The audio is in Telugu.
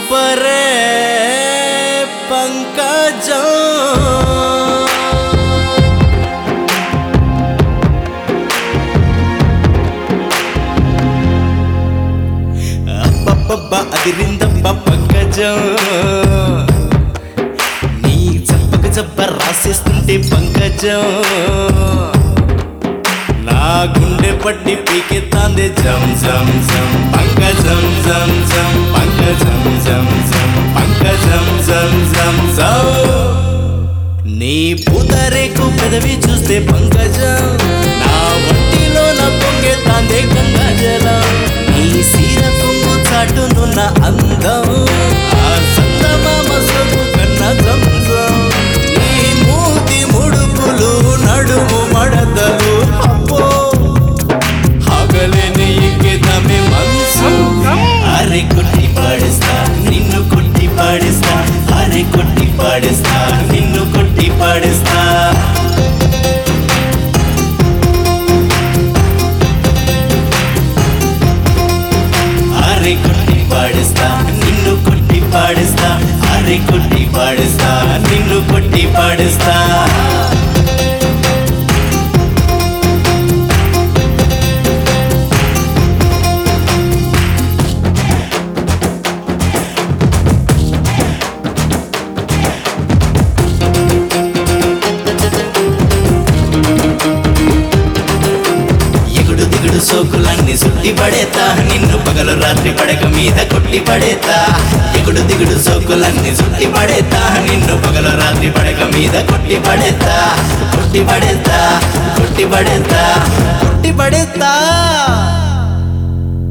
సూపరే పంకజం అబ్బబ్బబ్బా అదిరిందబ్బ పంకజం నీ చప్పక చప్ప రాసేస్తుంటే పంకజం నా గుండె పట్టి పీకెత్తాందే జం జం జం పంకజం జం జం పంకజం జం జం పంకజం జం జం జం నీ పూతరేకు పెదవి చూస్తే పంకజం నా వంటిలో నా పొంగెత్తాందే గంగాజలం నీ సీర కొంగు చాటునున్న అందం ఆ సందమామ సొగు కన్న జం జం నీ మూతి ముడుపులు నడుము మడతలు అప్పో హగలేని ఎక్కేదమే మనసు అరే కొట్టి పాడిస్తా నిన్ను కొట్టి పాడిస్తా అరే కొట్టి పాడిస్తా నిన్ను కొట్టి పాడిస్తా అరే కొట్టి పాడిస్తా నిన్ను కొట్టి పాడిస్తా అరే కొట్టి పాడిస్తా నిన్ను కొట్టి పాడిస్తా సోకులన్నీ సుట్టి పడేతా నిన్ను పగలు రాత్రి పడక మీద కొట్టి పడేతా ఎగుడు దిగుడు సోకులన్నీ సుట్టి పడేతా నిన్ను పగలు రాత్రి పడక మీద కొట్టి పడేతా కొట్టి పడేతా కొట్టి పడేతా కొట్టి పడేతా